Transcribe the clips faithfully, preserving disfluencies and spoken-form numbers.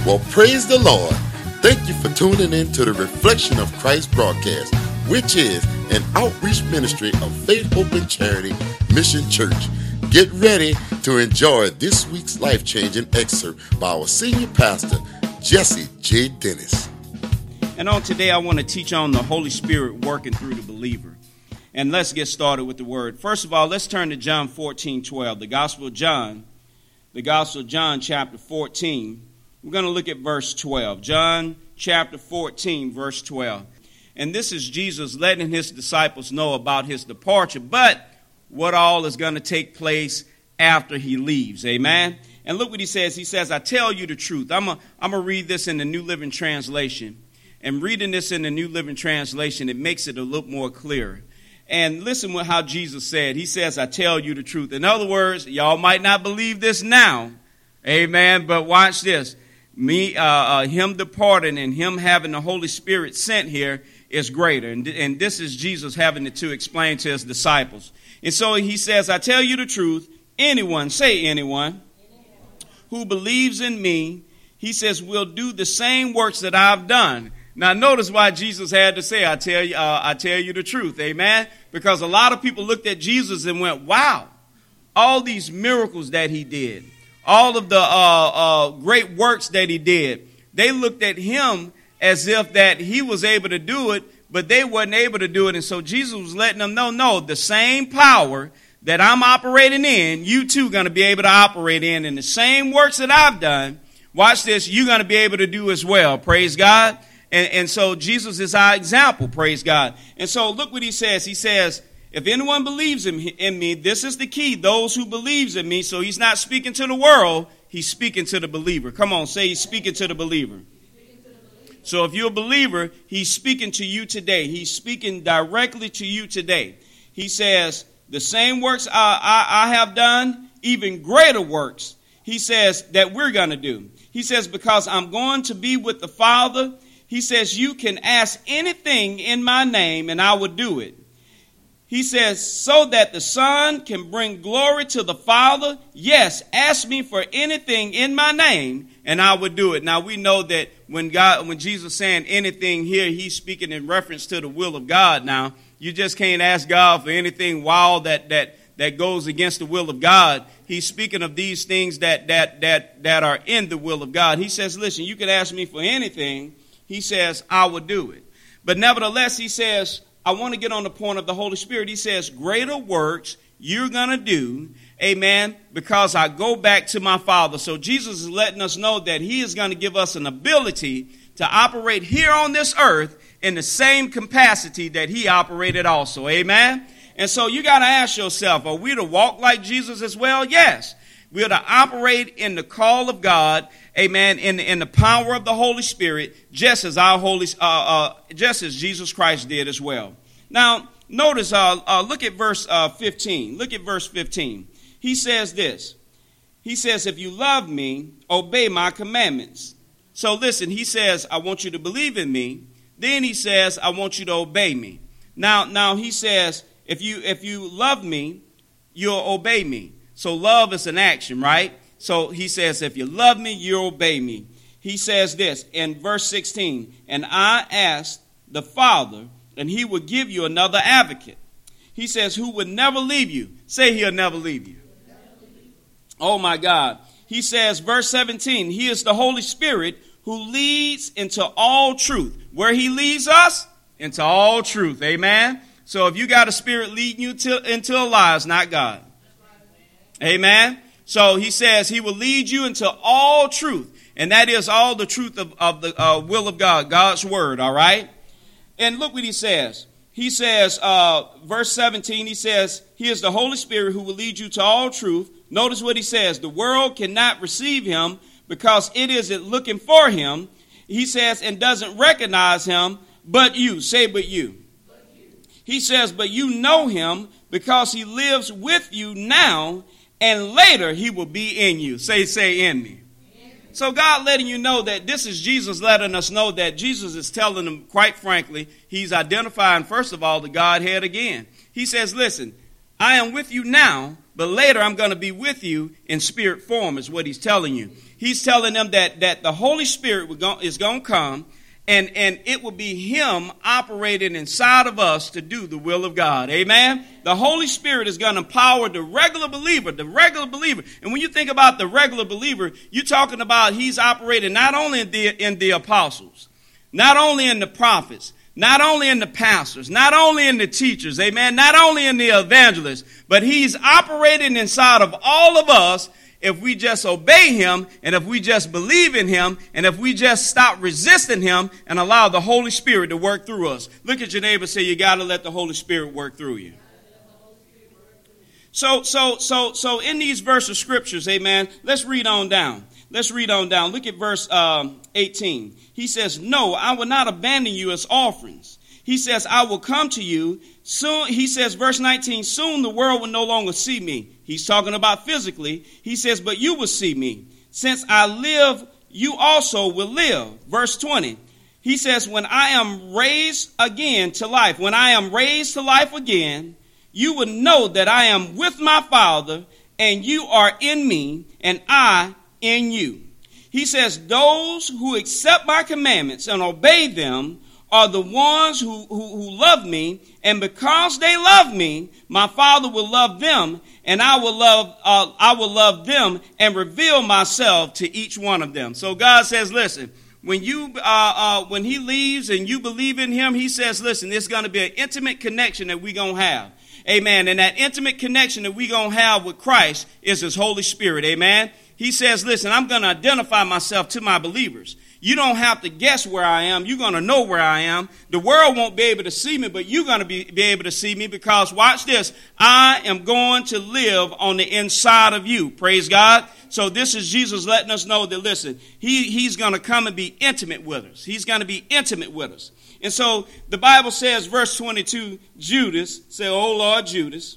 Well, praise the Lord. Thank you for tuning in to the Reflection of Christ broadcast, which is an outreach ministry of Faith, Hope, and Charity Mission Church. Get ready to enjoy this week's life-changing excerpt by our senior pastor, Jesse J. Dennis. And on today, I want to teach on the Holy Spirit working through the believer. And let's get started with the word. First of all, let's turn to John fourteen twelve, the Gospel of John, the Gospel of John chapter fourteen. We're going to look at verse twelve. John chapter fourteen, verse twelve. And this is Jesus letting his disciples know about his departure, but what all is going to take place after he leaves. Amen. And look what he says. He says, I tell you the truth. I'm going I'm to read this in the New Living Translation. And reading this in the New Living Translation, it makes it a little more clear. And listen to how Jesus said. He says, I tell you the truth. In other words, y'all might not believe this now. Amen. But watch this. Me, uh, uh, him departing and him having the Holy Spirit sent here is greater. And, and this is Jesus having it to explain to his disciples. And so he says, I tell you the truth. Anyone, say anyone, who believes in me, he says, will do the same works that I've done. Now, notice why Jesus had to say, I tell you, uh, I tell you the truth. Amen. Because a lot of people looked at Jesus and went, wow, all these miracles that he did, all of the uh, uh, great works that he did, they looked at him as if that he was able to do it, but they weren't able to do it. And so Jesus was letting them know, no, the same power that I'm operating in, you too going to be able to operate in. And the same works that I've done, watch this, you're going to be able to do as well. Praise God. And, and so Jesus is our example, praise God. And so look what he says. He says, if anyone believes in, in me, this is the key, those who believes in me. So he's not speaking to the world, he's speaking to the believer. Come on, say he's speaking to the believer. So if you're a believer, he's speaking to you today. He's speaking directly to you today. He says, the same works I, I, I have done, even greater works, he says that we're going to do. He says, because I'm going to be with the Father. He says, you can ask anything in my name and I will do it. He says, so that the Son can bring glory to the Father. Yes, ask me for anything in my name and I will do it. Now we know that when God, when Jesus saying anything here, he's speaking in reference to the will of God. Now you just can't ask God for anything wild that, that, that goes against the will of God. He's speaking of these things that, that, that, that are in the will of God. He says, listen, you can ask me for anything. He says, I will do it. But nevertheless, he says, I want to get on the point of the Holy Spirit. He says, greater works you're going to do, amen, because I go back to my Father. So Jesus is letting us know that he is going to give us an ability to operate here on this earth in the same capacity that he operated also, amen. And so you got to ask yourself, are we to walk like Jesus as well? Yes. We are to operate in the call of God, amen, in, in the power of the Holy Spirit, just as our Holy, uh, uh, just as Jesus Christ did as well. Now, notice, uh, uh, look at verse uh, fifteen. Look at verse fifteen. He says this. He says, if you love me, obey my commandments. So listen, he says, I want you to believe in me. Then he says, I want you to obey me. Now, now he says, if you if you love me, you'll obey me. So love is an action, right? So he says, if you love me, you'll obey me. He says this in verse sixteen, and I asked the Father, and he will give you another advocate. He says, who would never leave you. Say he'll never leave you. Oh, my God. He says, verse seventeen, he is the Holy Spirit who leads into all truth. Where he leads us? Into all truth. Amen. So if you got a spirit leading you to, into a lie, it's not God. Amen. So he says he will lead you into all truth. And that is all the truth of, of the uh, will of God, God's word. All right. And look what he says. He says, uh, verse seventeen, he says, he is the Holy Spirit who will lead you to all truth. Notice what he says. The world cannot receive him because it isn't looking for him. He says, and doesn't recognize him, but you. Say, but you. But you. He says, but you know him because he lives with you now. And later he will be in you. Say, say in me. So God letting you know that this is Jesus letting us know that Jesus is telling them, quite frankly, he's identifying, first of all, the Godhead again. He says, listen, I am with you now, but later I'm going to be with you in spirit form, is what he's telling you. He's telling them that, that the Holy Spirit is going to come, and, and it will be him operating inside of us to do the will of God. Amen? The Holy Spirit is going to empower the regular believer, the regular believer. And when you think about the regular believer, you're talking about he's operating not only in the, in the apostles, not only in the prophets, not only in the pastors, not only in the teachers, amen, not only in the evangelists, but he's operating inside of all of us if we just obey him, and if we just believe in him, and if we just stop resisting him and allow the Holy Spirit to work through us. Look at your neighbor and say, you got to let the Holy Spirit work through you. So, so, so, so in these verses of scriptures, amen, let's read on down. Let's read on down. Look at verse um, eighteen. He says, no, I will not abandon you as orphans. He says, I will come to you soon. He says, verse nineteen, soon the world will no longer see me. He's talking about physically. He says, but you will see me. Since I live, you also will live. Verse twenty. He says, when I am raised again to life, when I am raised to life again, you will know that I am with my Father, and you are in me, and I in you. He says, those who accept my commandments and obey them are the ones who, who, who love me, and because they love me, my Father will love them, and I will love uh, I will love them and reveal myself to each one of them. So God says, listen, when you uh, uh, when he leaves and you believe in him, he says, listen, there's going to be an intimate connection that we're going to have. Amen. And that intimate connection that we're going to have with Christ is his Holy Spirit. Amen. He says, listen, I'm going to identify myself to my believers. You don't have to guess where I am. You're going to know where I am. The world won't be able to see me, but you're going to be, be able to see me because, watch this, I am going to live on the inside of you. Praise God. So this is Jesus letting us know that, listen, he, he's going to come and be intimate with us. He's going to be intimate with us. And so the Bible says, verse twenty-two, Judas, say, oh, Lord, Judas.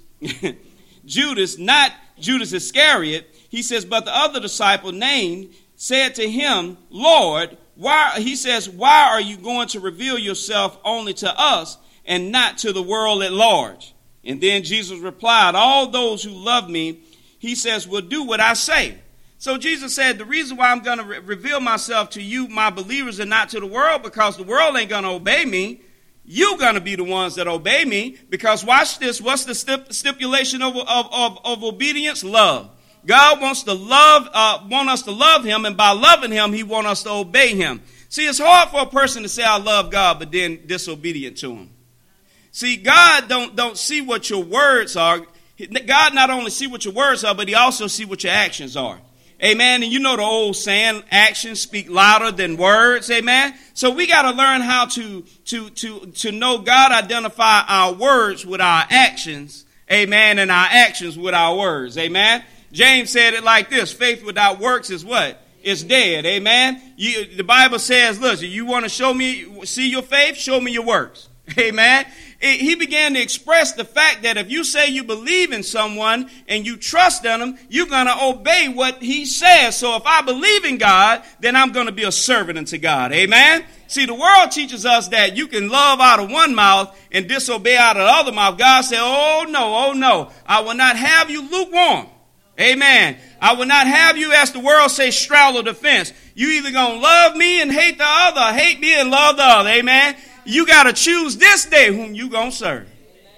Judas, not Judas Iscariot. He says, but the other disciple named said to him, Lord, why, he says, why are you going to reveal yourself only to us and not to the world at large? And then Jesus replied, all those who love me, he says, will do what I say. So Jesus said, the reason why I'm going to re- reveal myself to you, my believers, and not to the world, because the world ain't going to obey me. You're going to be the ones that obey me, because watch this. What's the stip- stipulation of, of, of, of obedience? Love. God wants to love, uh, want us to love him, and by loving him, he wants us to obey him. See, it's hard for a person to say, I love God, but then disobedient to him. See, God don't, don't see what your words are. God not only see what your words are, but he also see what your actions are. Amen. And you know the old saying, actions speak louder than words. Amen. So we got to learn how to, to, to, to know God identify our words with our actions. Amen. And our actions with our words. Amen. James said it like this. Faith without works is what? It's dead. Amen. You, the Bible says, look, you want to show me, see your faith? Show me your works. Amen. It, he began to express the fact that if you say you believe in someone and you trust in him, you're going to obey what he says. So if I believe in God, then I'm going to be a servant unto God. Amen. See, the world teaches us that you can love out of one mouth and disobey out of the other mouth. God said, oh no, oh no, I will not have you lukewarm. Amen. I will not have you, as the world says, straddle the fence. You either going to love me and hate the other, or hate me and love the other. Amen. You got to choose this day whom you going to serve.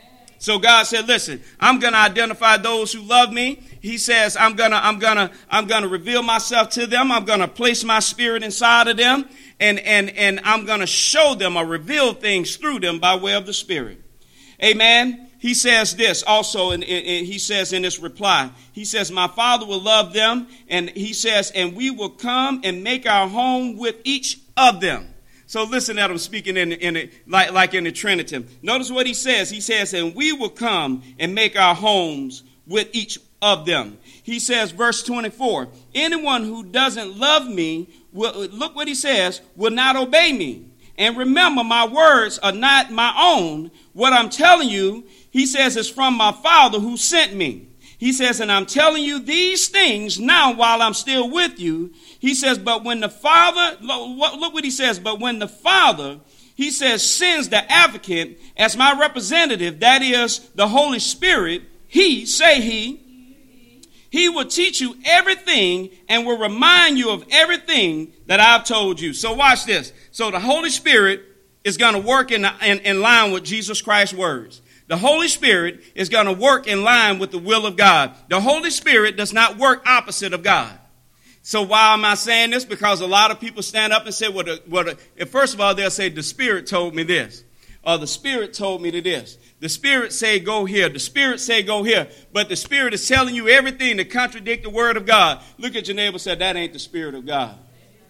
So God said, listen, I'm going to identify those who love me. He says, I'm going to, I'm going to, I'm going to reveal myself to them. I'm going to place my spirit inside of them, and, and, and I'm going to show them or reveal things through them by way of the Spirit. Amen. He says this also, and he says in this reply, he says, my Father will love them. And he says, and we will come and make our home with each of them. So listen at him speaking in, in it, like, like in the Trinity. Notice what he says. He says, and we will come and make our homes with each of them. He says, verse twenty-four, anyone who doesn't love me, will, look what he says, will not obey me. And remember, my words are not my own. What I'm telling you, he says, is from my Father who sent me. He says, and I'm telling you these things now while I'm still with you. He says, but when the Father, look what he says, but when the Father, he says, sends the advocate as my representative, that is the Holy Spirit, he, say he, He will teach you everything and will remind you of everything that I've told you. So watch this. So the Holy Spirit is going to work in, in, in line with Jesus Christ's words. The Holy Spirit is going to work in line with the will of God. The Holy Spirit does not work opposite of God. So why am I saying this? Because a lot of people stand up and say, well, the, well the, first of all, they'll say, the Spirit told me this. Or the Spirit told me to this. The Spirit say go here. The Spirit say go here. But the Spirit is telling you everything to contradict the word of God. Look at your neighbor and say, that ain't the Spirit of God.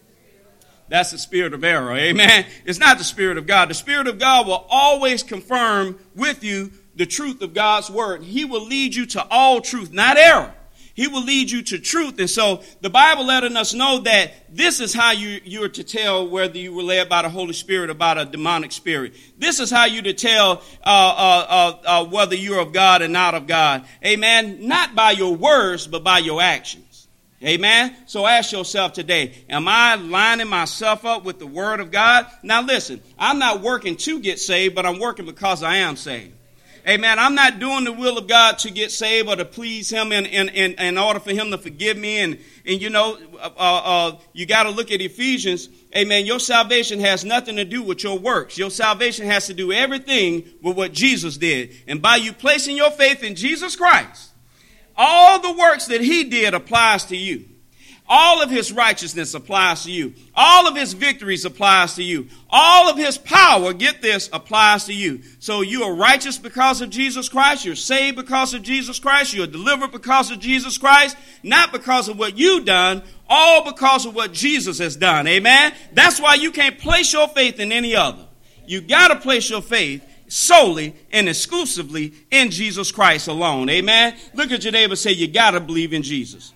That's the spirit of error. Amen. It's not the Spirit of God. The Spirit of God will always confirm with you the truth of God's word. He will lead you to all truth, not error. He will lead you to truth. And so the Bible letting us know that this is how you, you are to tell whether you were led by the Holy Spirit or by a demonic spirit. This is how you to tell uh, uh, uh, uh, whether you're of God and not of God. Amen. Not by your words, but by your actions. Amen. So ask yourself today, am I lining myself up with the word of God? Now listen, I'm not working to get saved, but I'm working because I am saved. Amen. I'm not doing the will of God to get saved or to please him in, in, in, in order for him to forgive me. And, and you know, uh, uh, you got to look at Ephesians. Amen. Your salvation has nothing to do with your works. Your salvation has to do everything with what Jesus did. And by you placing your faith in Jesus Christ, all the works that he did applies to you. All of his righteousness applies to you. All of his victories applies to you. All of his power, get this, applies to you. So you are righteous because of Jesus Christ. You're saved because of Jesus Christ. You're delivered because of Jesus Christ. Not because of what you've done, all because of what Jesus has done. Amen? That's why you can't place your faith in any other. You got to place your faith solely and exclusively in Jesus Christ alone. Amen? Look at your neighbor and say, you got to believe in Jesus.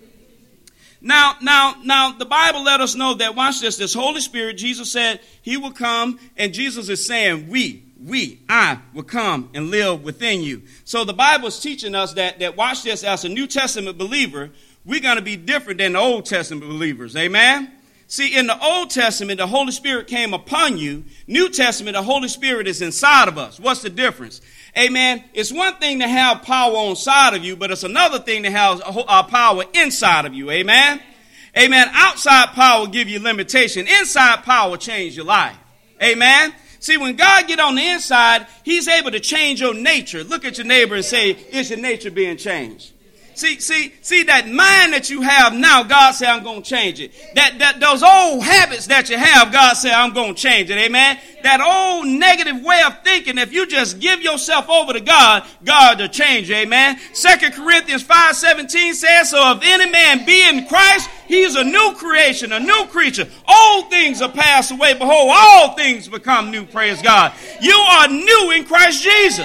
Now, now, now, the Bible let us know that, watch this, this Holy Spirit, Jesus said he will come, and Jesus is saying, we, we, I will come and live within you. So the Bible is teaching us that, that, watch this, as a New Testament believer, we're going to be different than the Old Testament believers. Amen? See, in the Old Testament, the Holy Spirit came upon you. New Testament, the Holy Spirit is inside of us. What's the difference? Amen. It's one thing to have power on side of you, but it's another thing to have uh, power inside of you. Amen. Amen. Outside power give you limitation. Inside power change your life. Amen. See, when God get on the inside, he's able to change your nature. Look at your neighbor and say, is your nature being changed? See, see, see that mind that you have now, God said, I'm going to change it. That, that, those old habits that you have, God said, I'm going to change it. Amen. That old negative way of thinking, if you just give yourself over to God, God will change you. Amen. Second Corinthians five seventeen says, so if any man be in Christ, he is a new creation, a new creature. Old things are passed away. Behold, all things become new. Praise God. You are new in Christ Jesus.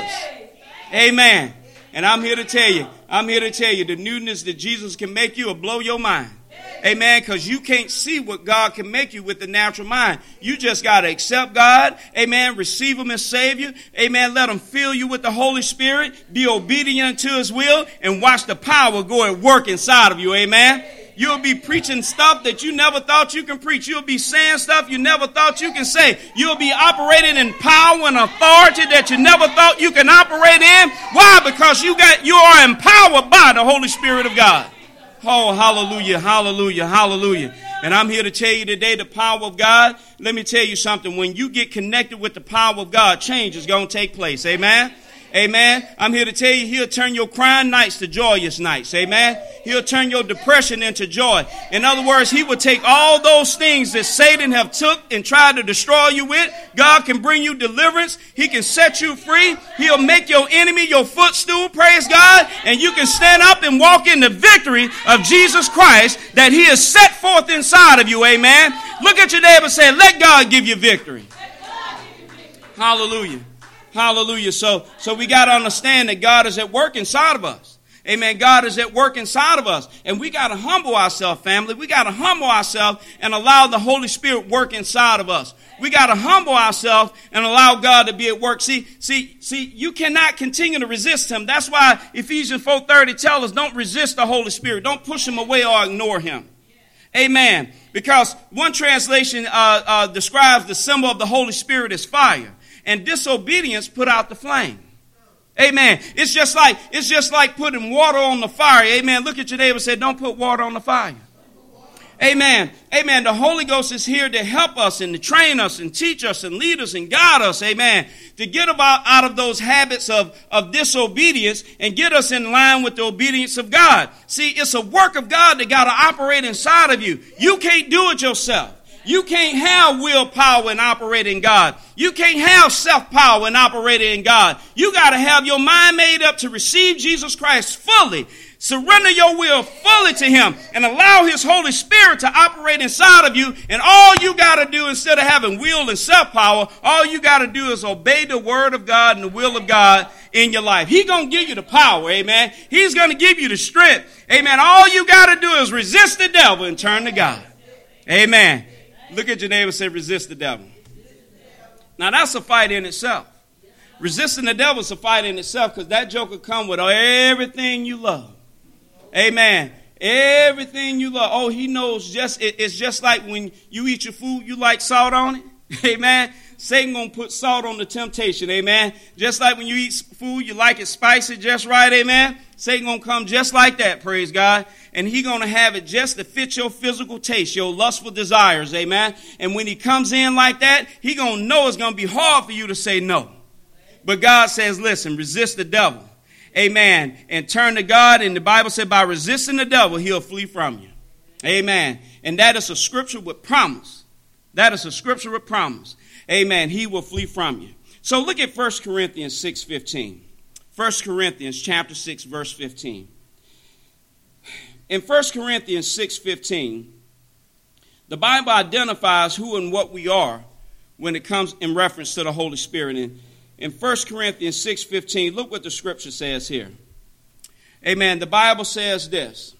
Amen. And I'm here to tell you, I'm here to tell you the newness that Jesus can make you will blow your mind. Amen. Because you can't see what God can make you with the natural mind. You just got to accept God. Amen. Receive him as Savior. Amen. Let him fill you with the Holy Spirit. Be obedient to his will and watch the power go at work inside of you. Amen. You'll be preaching stuff that you never thought you can preach. You'll be saying stuff you never thought you can say. You'll be operating in power and authority that you never thought you can operate in. Why? Because you got you are empowered by the Holy Spirit of God. Oh, hallelujah, hallelujah, hallelujah. And I'm here to tell you today the power of God. Let me tell you something. When you get connected with the power of God, change is going to take place. Amen. Amen. I'm here to tell you, he'll turn your crying nights to joyous nights. Amen. He'll turn your depression into joy. In other words, he will take all those things that Satan have took and tried to destroy you with. God can bring you deliverance. He can set you free. He'll make your enemy your footstool. Praise God. And you can stand up and walk in the victory of Jesus Christ that he has set forth inside of you. Amen. Look at your neighbor and say, let God give you victory. Hallelujah. Hallelujah. So, so we got to understand that God is at work inside of us. Amen. God is at work inside of us. And we got to humble ourselves, family. We got to humble ourselves and allow the Holy Spirit work inside of us. We got to humble ourselves and allow God to be at work. See, see, see, you cannot continue to resist him. That's why Ephesians four thirty tells us don't resist the Holy Spirit. Don't push him away or ignore him. Amen. Because one translation uh, uh, describes the symbol of the Holy Spirit as fire. And disobedience put out the flame. Amen. It's just like, it's just like putting water on the fire. Amen. Look at your neighbor and say, don't put water on the fire. Amen. Amen. The Holy Ghost is here to help us and to train us and teach us and lead us and guide us. Amen. To get about out of those habits of, of disobedience and get us in line with the obedience of God. See, it's a work of God that got to operate inside of you. You can't do it yourself. You can't have willpower and operate in God. You can't have self-power and operate in God. You got to have your mind made up to receive Jesus Christ fully. Surrender your will fully to him and allow his Holy Spirit to operate inside of you. And all you got to do, instead of having will and self-power, all you got to do is obey the word of God and the will of God in your life. He's going to give you the power, amen. He's going to give you the strength, amen. All you got to do is resist the devil and turn to God. Amen. Look at your neighbor and say, resist the devil. Now, that's a fight in itself. Resisting the devil is a fight in itself, because that joker come with everything you love. Amen. Everything you love. Oh, he knows just, it, it's just like when you eat your food, you like salt on it. Amen. Satan going to put salt on the temptation. Amen. Just like when you eat food, you like it spicy just right. Amen. Satan going to come just like that. Praise God. And he going to have it just to fit your physical taste, your lustful desires. Amen. And when he comes in like that, he going to know it's going to be hard for you to say no. But God says, listen, resist the devil. Amen. And turn to God. And the Bible said by resisting the devil, he'll flee from you. Amen. And that is a scripture with promise. That is a scripture with promise. Amen. He will flee from you. So look at First Corinthians six fifteen. First Corinthians chapter six, verse fifteen. In First Corinthians six fifteen, the Bible identifies who and what we are when it comes in reference to the Holy Spirit. And in First Corinthians six fifteen, look what the scripture says here. Amen. The Bible says this.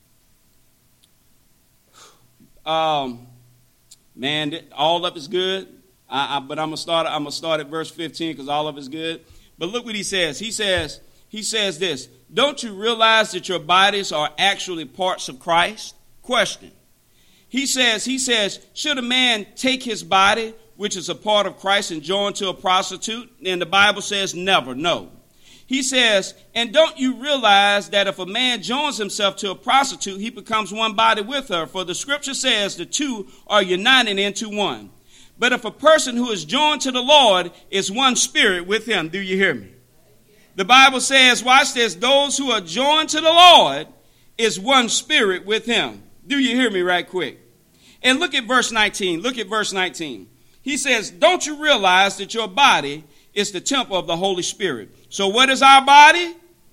Um, man, all of it's good. I, I, but I'm gonna start. I'm gonna start at verse fifteen because all of it's good. But look what he says. He says. He says this. Don't you realize that your bodies are actually parts of Christ? Question. He says. He says. Should a man take his body, which is a part of Christ, and join to a prostitute? And the Bible says never. No. He says. And don't you realize that if a man joins himself to a prostitute, he becomes one body with her? For the scripture says the two are united into one. But if a person who is joined to the Lord is one spirit with him, do you hear me? The Bible says, watch this, those who are joined to the Lord is one spirit with him. Do you hear me right quick? And look at verse nineteen. Look at verse nineteen. He says, don't you realize that your body is the temple of the Holy Spirit? So what is our body?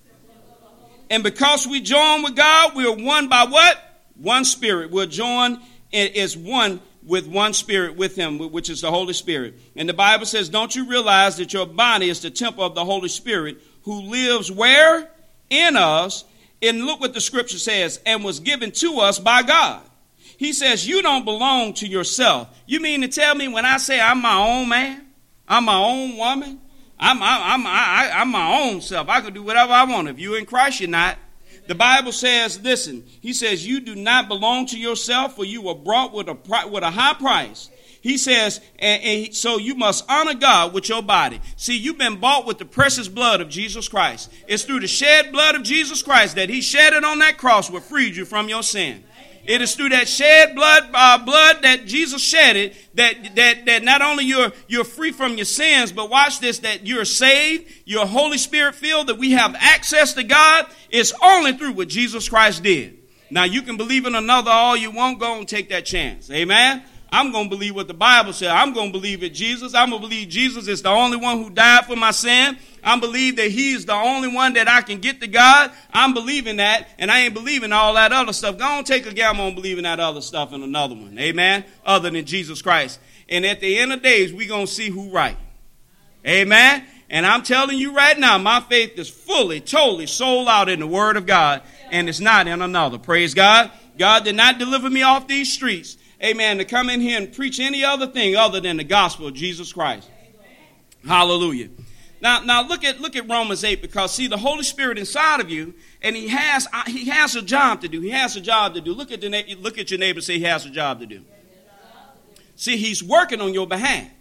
And because we join with God, we're one by what? One spirit. We're joined as one with one spirit with him, which is the Holy Spirit. And the Bible says, don't you realize that your body is the temple of the Holy Spirit who lives where? In us. And look what the scripture says, and was given to us by God. He says, you don't belong to yourself. You mean to tell me when I say I'm my own man, I'm my own woman, I'm, I'm, I'm, I, I'm my own self. I can do whatever I want. If you're in Christ, you're not. The Bible says, listen, he says, you do not belong to yourself, for you were brought with a with a high price. He says, and, and so you must honor God with your body. See, you've been bought with the precious blood of Jesus Christ. It's through the shed blood of Jesus Christ that he shed it on that cross, what freed you from your sin. It is through that shed blood, uh, blood that Jesus shed it, that, that, that not only you're, you're free from your sins, but watch this, that you're saved, you're Holy Spirit filled, that we have access to God. It's only through what Jesus Christ did. Now, you can believe in another all you want. Go and take that chance. Amen. I'm going to believe what the Bible says. I'm going to believe it, Jesus. I'm going to believe Jesus is the only one who died for my sin. I believe that he is the only one that I can get to God. I'm believing that, and I ain't believing all that other stuff. Go on, take a gamble on believing that other stuff in another one. Amen? Other than Jesus Christ. And at the end of days, we're going to see who right. Amen? And I'm telling you right now, my faith is fully, totally sold out in the word of God, and it's not in another. Praise God. God did not deliver me off these streets, amen, to come in here and preach any other thing other than the gospel of Jesus Christ. Hallelujah. Now, now look at look at Romans eight, because see the Holy Spirit inside of you, and he has he has a job to do. He has a job to do. Look at the look at your neighbor and say he has a job to do. See, he's working on your behalf.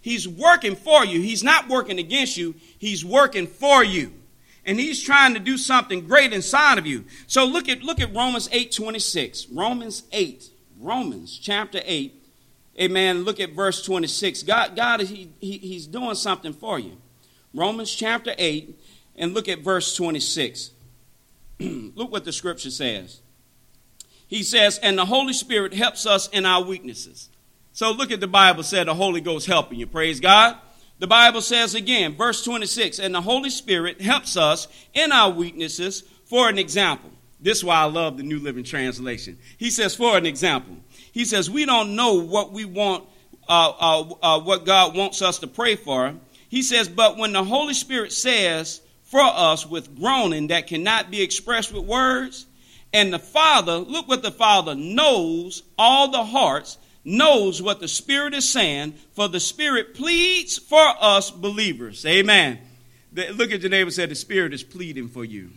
He's working for you. He's not working against you. He's working for you. And he's trying to do something great inside of you. So look at look at Romans eight twenty-six. Romans eight. Romans chapter eight. Amen. Look at verse twenty-six. God, God he, he, he's doing something for you. Romans chapter eight. And look at verse twenty-six. Look what the scripture says. He says, and the Holy Spirit helps us in our weaknesses. So look at the Bible said the Holy Ghost helping you. Praise God. The Bible says again, verse twenty-six, and the Holy Spirit helps us in our weaknesses for an example. This is why I love the New Living Translation. He says, for an example. He says, we don't know what we want, uh, uh, uh, what God wants us to pray for. He says, but when the Holy Spirit says for us with groaning that cannot be expressed with words, and the Father, look what the Father knows, all the hearts, knows what the Spirit is saying, for the Spirit pleads for us believers. Amen. The, look at your neighbor and say, the Spirit is pleading for you.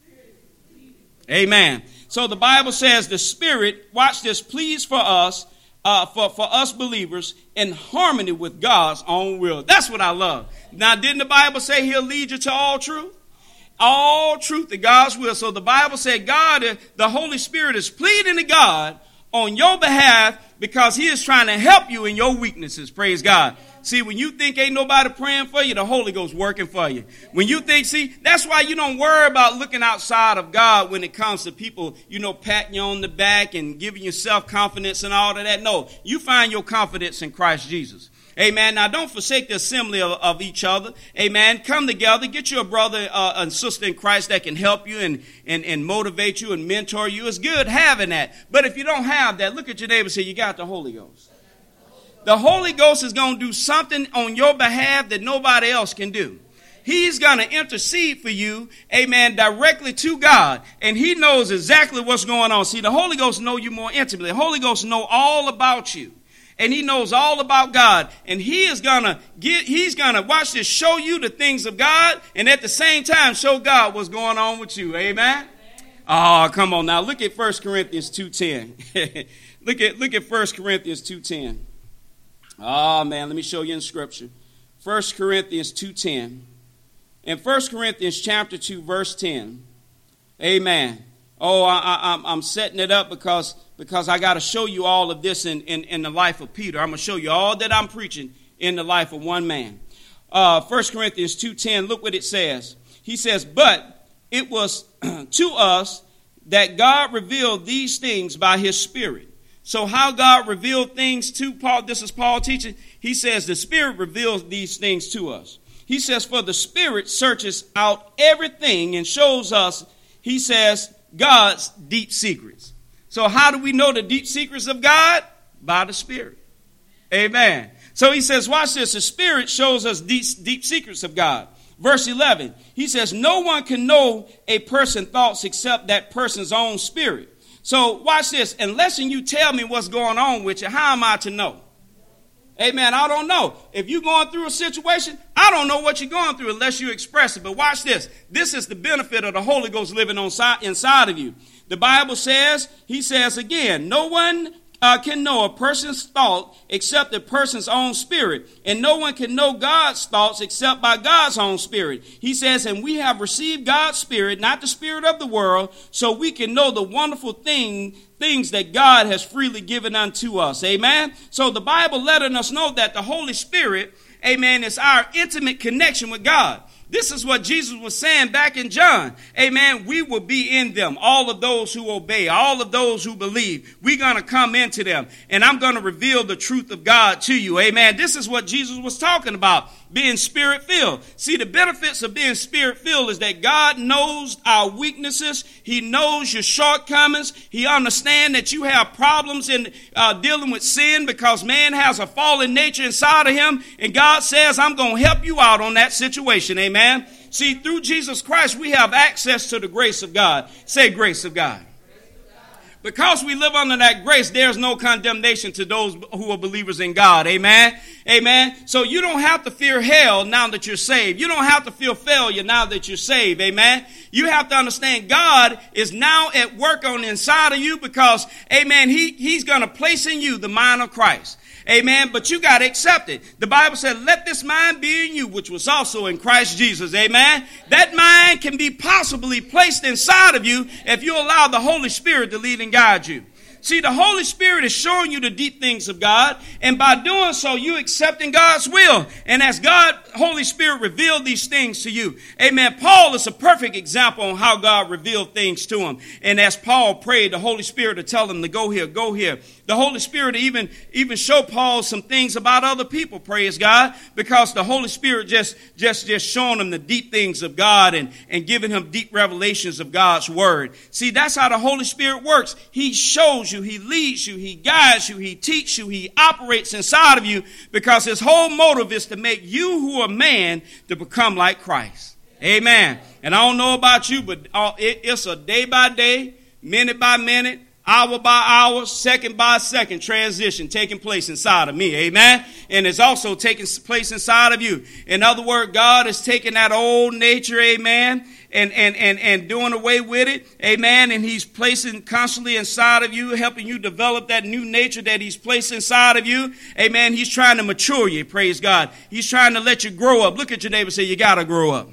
Amen. So the Bible says the Spirit, watch this, pleads for us, uh, for, for us believers in harmony with God's own will. That's what I love. Now, didn't the Bible say he'll lead you to all truth? All truth to God's will. So the Bible said God, the Holy Spirit is pleading to God on your behalf because he is trying to help you in your weaknesses. Praise God. See, when you think ain't nobody praying for you, the Holy Ghost working for you. When you think, see, that's why you don't worry about looking outside of God when it comes to people, you know, patting you on the back and giving you self-confidence and all of that. No, you find your confidence in Christ Jesus. Amen. Now, don't forsake the assembly of, of each other. Amen. Come together. Get you a brother uh, and sister in Christ that can help you and, and, and motivate you and mentor you. It's good having that. But if you don't have that, look at your neighbor and say, you got the Holy Ghost. The Holy Ghost is going to do something on your behalf that nobody else can do. He's going to intercede for you, amen, directly to God. And he knows exactly what's going on. See, the Holy Ghost knows you more intimately. The Holy Ghost knows all about you. And he knows all about God. And he is going to get, he's going to, watch this, show you the things of God. And at the same time, show God what's going on with you. Amen. Oh, come on now. Look at First Corinthians two ten. look at, look at First Corinthians two ten. Oh, man, let me show you in Scripture. First Corinthians two ten. In First Corinthians chapter two, verse ten. Amen. Oh, I, I, I'm, I'm setting it up because, because I got to show you all of this in, in, in the life of Peter. I'm going to show you all that I'm preaching in the life of one man. Uh, First Corinthians two ten, look what it says. He says, but it was to us that God revealed these things by his Spirit. So how God revealed things to Paul, this is Paul teaching. He says the Spirit reveals these things to us. He says, for the Spirit searches out everything and shows us, he says, God's deep secrets. So how do we know the deep secrets of God? By the Spirit. Amen. So he says, watch this. The Spirit shows us deep, deep secrets of God. Verse eleven, he says, no one can know a person's thoughts except that person's own spirit. So watch this. Unless you tell me what's going on with you, how am I to know? Amen. I don't know. If you're going through a situation, I don't know what you're going through unless you express it. But watch this. This is the benefit of the Holy Ghost living on inside of you. The Bible says, he says again, no one uh, can know a person's thought except the person's own spirit. And no one can know God's thoughts except by God's own spirit. He says, and we have received God's Spirit, not the spirit of the world, so we can know the wonderful thing things that God has freely given unto us. Amen. So the Bible letting us know that the Holy Spirit, amen, is our intimate connection with God. This is what Jesus was saying back in John. Amen. We will be in them. All of those who obey, all of those who believe, we're going to come into them. And I'm going to reveal the truth of God to you. Amen. This is what Jesus was talking about, being spirit filled. See, the benefits of being spirit filled is that God knows our weaknesses. He knows your shortcomings. He understands that you have problems in uh, dealing with sin because man has a fallen nature inside of him. And God says, I'm going to help you out on that situation. Amen. Amen. See, through Jesus Christ, we have access to the grace of God. Say grace of God. Because we live under that grace, there's no condemnation to those who are believers in God. Amen. Amen. So you don't have to fear hell now that you're saved. You don't have to feel failure now that you're saved. Amen. You have to understand God is now at work on the inside of you because, amen, he, he's going to place in you the mind of Christ. Amen. But you got to accept it. The Bible said, let this mind be in you, which was also in Christ Jesus. Amen. That mind can be possibly placed inside of you if you allow the Holy Spirit to lead and guide you. See, the Holy Spirit is showing you the deep things of God, and by doing so, you accepting God's will. And as God, Holy Spirit, revealed these things to you. Amen. Paul is a perfect example on how God revealed things to him. And as Paul prayed, the Holy Spirit to tell him to go here, go here. The Holy Spirit even, even showed Paul some things about other people, praise God, because the Holy Spirit just, just, just showing him the deep things of God and, and giving him deep revelations of God's word. See, that's how the Holy Spirit works. He shows you, he leads you, he guides you, he teaches you, he operates inside of you because his whole motive is to make you who are man to become like Christ. Amen. And I don't know about you, but it's a day by day, minute by minute, hour by hour, second by second transition taking place inside of me. Amen. And it's also taking place inside of you. In other words, God is taking that old nature, amen, and, and, and, and doing away with it. Amen. And he's placing constantly inside of you, helping you develop that new nature that he's placed inside of you. Amen. He's trying to mature you. Praise God. He's trying to let you grow up. Look at your neighbor and say, you got to grow up.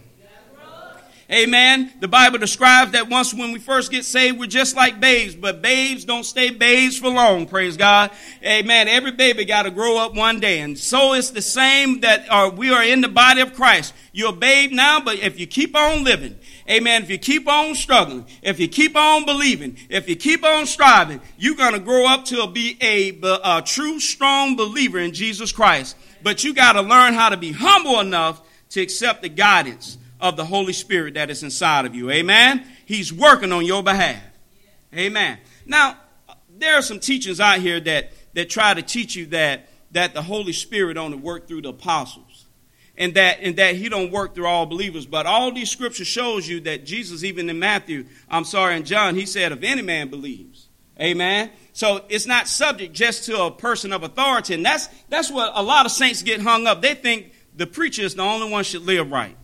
Amen. The Bible describes that once when we first get saved, we're just like babes, but babes don't stay babes for long. Praise God. Amen. Every baby got to grow up one day. And so it's the same that uh, we are in the body of Christ. You're a babe now, but if you keep on living, amen, if you keep on struggling, if you keep on believing, if you keep on striving, you're going to grow up to be a, a true, strong believer in Jesus Christ. But you got to learn how to be humble enough to accept the guidance of the Holy Spirit that is inside of you. Amen. He's working on your behalf. Amen. Now, there are some teachings out here that, that try to teach you that, that the Holy Spirit only worked through the apostles and that, and that he don't work through all believers. But all these scriptures shows you that Jesus, even in Matthew, I'm sorry, in John, he said, if any man believes. Amen. So it's not subject just to a person of authority. And that's, that's what a lot of saints get hung up. They think the preacher is the only one should live right.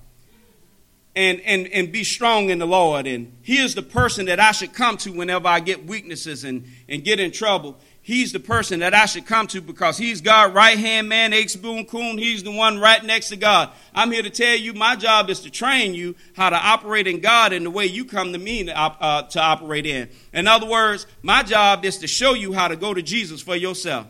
And, and, and be strong in the Lord. And he is the person that I should come to whenever I get weaknesses and, and get in trouble. He's the person that I should come to because he's God's right-hand man, Ace Boone Coon. He's the one right next to God. I'm here to tell you my job is to train you how to operate in God in the way you come to me to, uh, to operate in. In other words, my job is to show you how to go to Jesus for yourself.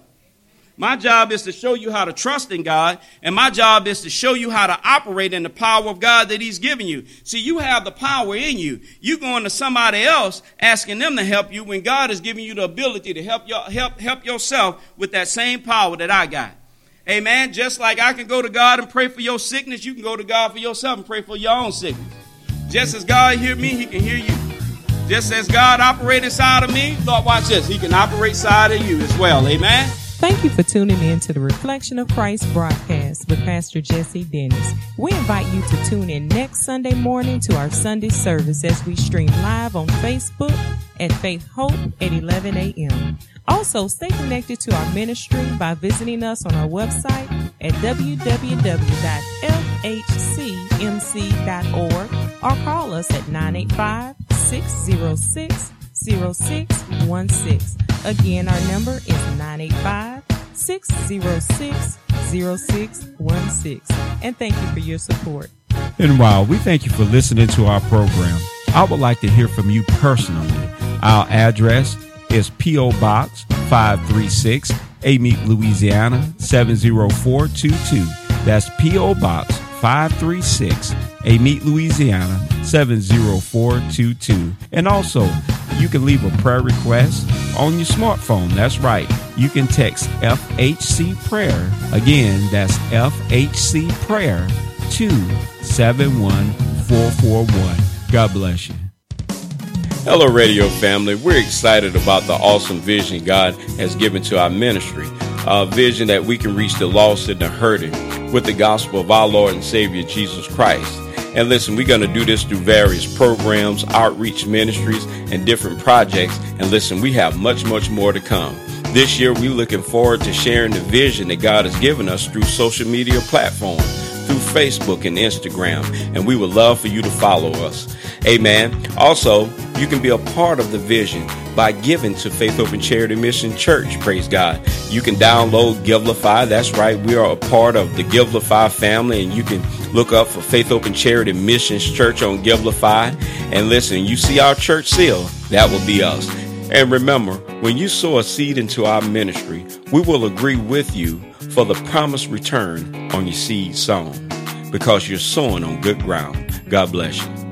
My job is to show you how to trust in God, and my job is to show you how to operate in the power of God that he's given you. See, you have the power in you. You going to somebody else asking them to help you when God is giving you the ability to help your, help, help yourself with that same power that I got. Amen. Just like I can go to God and pray for your sickness, you can go to God for yourself and pray for your own sickness. Just as God hear me, he can hear you. Just as God operates inside of me, Lord, watch this. He can operate inside of you as well. Amen. Thank you for tuning in to the Reflection of Christ broadcast with Pastor Jesse Dennis. We invite you to tune in next Sunday morning to our Sunday service as we stream live on Facebook at Faith Hope at eleven a.m. Also, stay connected to our ministry by visiting us on our website at w w w dot f h c m c dot org or call us at nine eight five, six zero six, zero six one six. Again, our number is nine eight five, six zero six, zero six one six. And thank you for your support. And while we thank you for listening to our program, I would like to hear from you personally. Our address is P O. Box five three six, Amite, Louisiana seven zero four two two. That's P O. Box five three six, Amite, Louisiana seven zero four two two. And also, you can leave a prayer request on your smartphone. That's right. You can text F H C Prayer. Again, that's F H C Prayer to seven one four four one. God bless you. Hello, radio family. We're excited about the awesome vision God has given to our ministry. A vision that we can reach the lost and the hurting with the gospel of our Lord and Savior, Jesus Christ. And listen, we're going to do this through various programs, outreach ministries, and different projects. And listen, we have much, much more to come. This year, we're looking forward to sharing the vision that God has given us through social media platforms, through Facebook, and Instagram, and we would love for you to follow us. Amen. Also, you can be a part of the vision by giving to Faith Open Charity Mission Church. Praise God. You can download Givelify. That's right. We are a part of the Givelify family, and you can look up for Faith Open Charity Missions Church on Givelify. And listen, you see our church seal, that will be us. And remember, when you sow a seed into our ministry, we will agree with you for the promised return on your seed sown, because you're sowing on good ground. God bless you.